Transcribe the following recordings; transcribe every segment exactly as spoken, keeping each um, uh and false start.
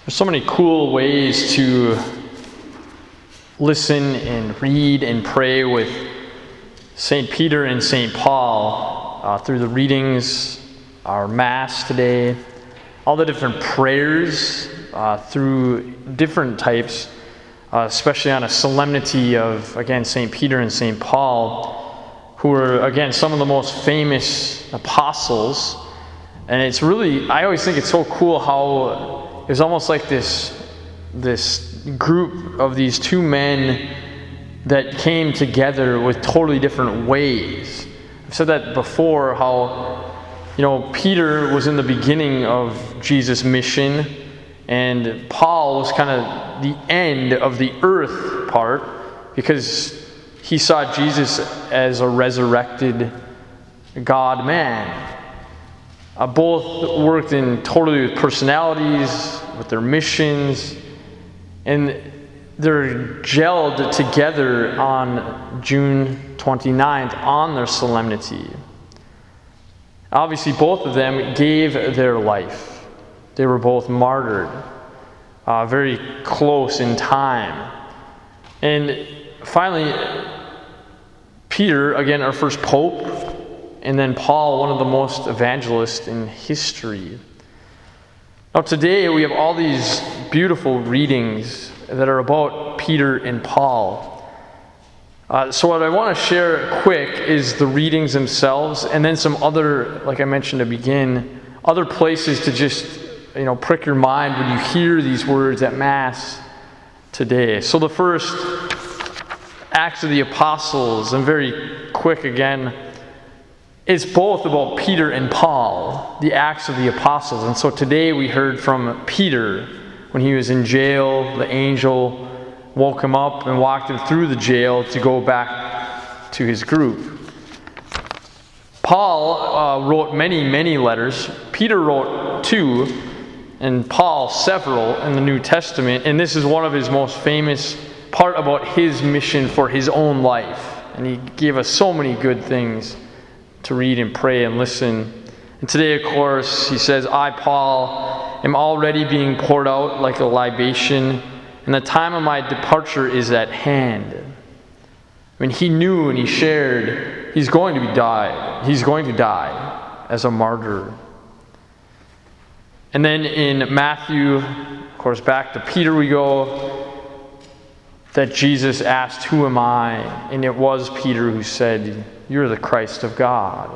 There's so many cool ways to listen and read and pray with Saint Peter and Saint Paul uh, through the readings, our Mass today, all the different prayers uh, through different types, uh, especially on a solemnity of, again, Saint Peter and Saint Paul, who are, again, some of the most famous apostles. And it's really, I always think it's so cool how it's almost like this, this group of these two men that came together with totally different ways. I've said that before, how, you know, Peter was in the beginning of Jesus' mission, and Paul was kind of the end of the earth part, because he saw Jesus as a resurrected God-man. Uh, both worked in totally with personalities, with their missions, and they're gelled together on June twenty-ninth on their solemnity. Obviously, both of them gave their life. They were both martyred, uh, very close in time. And finally, Peter, again, our first pope, and then Paul, one of the most evangelists in history. Now today we have all these beautiful readings that are about Peter and Paul. Uh, so what I want to share quick is the readings themselves, and then some other, like I mentioned to begin, other places to just, you know, prick your mind when you hear these words at Mass today. So the first, Acts of the Apostles, and very quick again, it's both about Peter and Paul, the Acts of the Apostles. And so today we heard from Peter when he was in jail. The angel woke him up and walked him through the jail to go back to his group. Paul uh, wrote many, many letters. Peter wrote two, and Paul several in the New Testament. And this is one of his most famous part about his mission for his own life. And he gave us so many good things to read and pray and listen. And today, of course, he says, I, Paul, am already being poured out like a libation, and the time of my departure is at hand. I mean, he knew and he shared he's going to be die. He's going to die as a martyr. And then in Matthew, of course, back to Peter we go, that Jesus asked, who am I? And it was Peter who said, you're the Christ of God.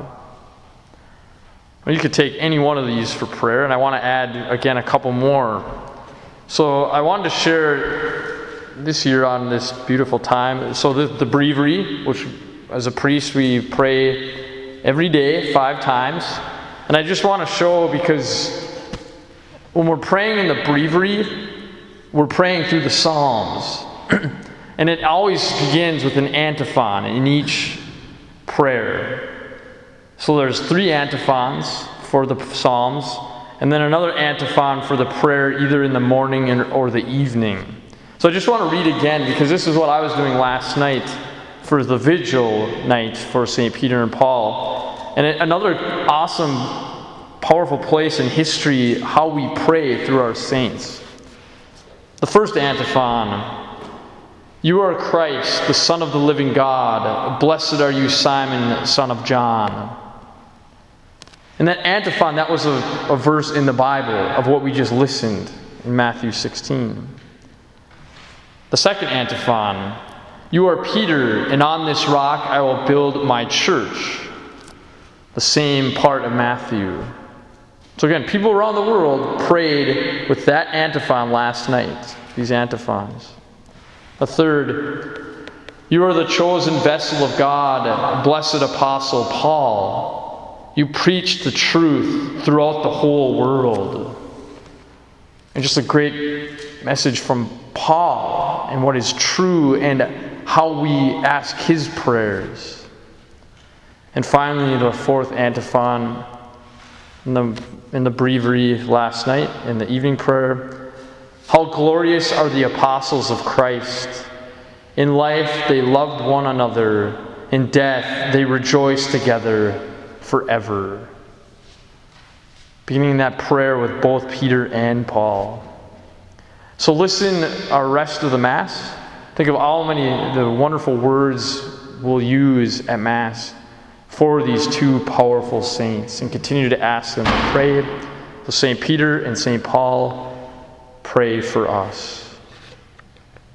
Well, you could take any one of these for prayer, and I want to add, again, a couple more. So I wanted to share this year on this beautiful time. So the, the breviary, which as a priest we pray every day, five times. And I just want to show, because when we're praying in the breviary, we're praying through the Psalms. And it always begins with an antiphon in each prayer. So there's three antiphons for the Psalms, and then another antiphon for the prayer either in the morning or the evening. So I just want to read again, because this is what I was doing last night for the vigil night for Saint Peter and Paul. And another awesome, powerful place in history, how we pray through our saints. The first antiphon: you are Christ, the Son of the living God. Blessed are you, Simon, son of John. And that antiphon, that was a, a verse in the Bible of what we just listened in Matthew sixteen. The second antiphon: you are Peter, and on this rock I will build my church. The same part of Matthew. So again, people around the world prayed with that antiphon last night, these antiphons. A third: you are the chosen vessel of God, blessed apostle Paul. You preach the truth throughout the whole world. And just a great message from Paul and what is true and how we ask his prayers. And finally, the fourth antiphon in the, in the breviary last night, in the evening prayer: how glorious are the apostles of Christ. In life they loved one another. In death they rejoiced together forever. Beginning that prayer with both Peter and Paul. So listen our rest of the Mass. Think of all many the wonderful words we'll use at Mass for these two powerful saints, and continue to ask them to pray. So Saint Peter and Saint Paul, pray for us.